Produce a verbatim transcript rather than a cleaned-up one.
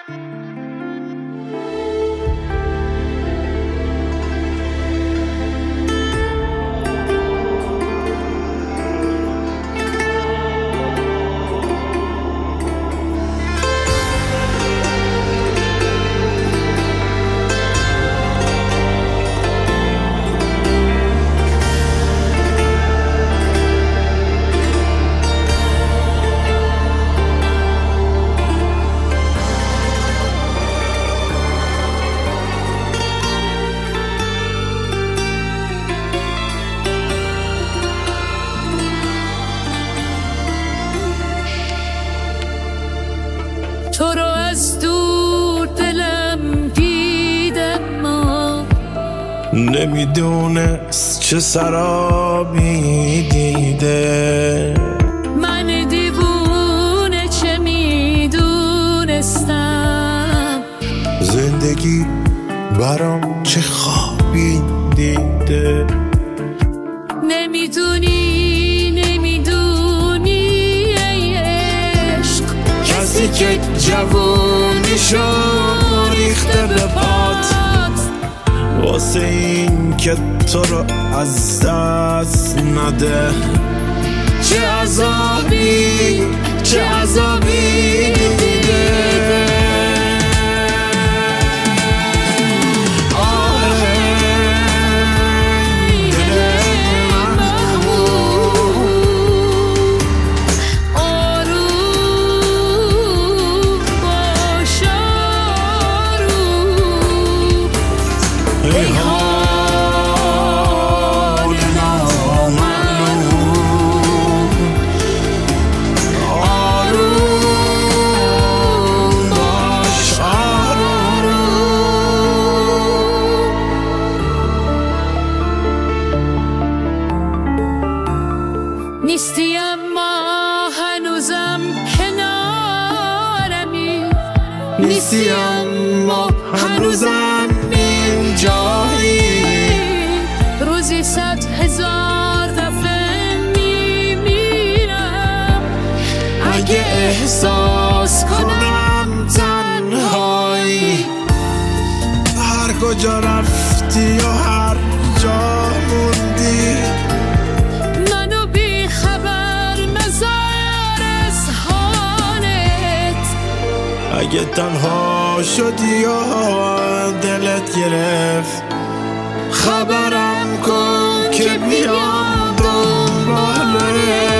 تو رو از دور دلم دیدم ما نمیدونست چه سرابی دیده، من دیوونه چه میدونستم زندگی برام چه خوابی دیده. نمیدونی نمیدونی ای عشق، کسی که جوونیشو ریخته به پات واسه این که تو رو از دست نده. چه عذابی چه عذابی دیده. نیستی اما هنوزم کنارمی، نیستی اما هنوزم اینجایی. روزی صد هزار دفعه میمیرم اگه احساس کنم تنهایی. هر کجا رفتی و هر جا موندی، منو بی خبر مزار از حالت. اگه تنها شدی و دلت گرفت خبرم کن که بیام دنبالت.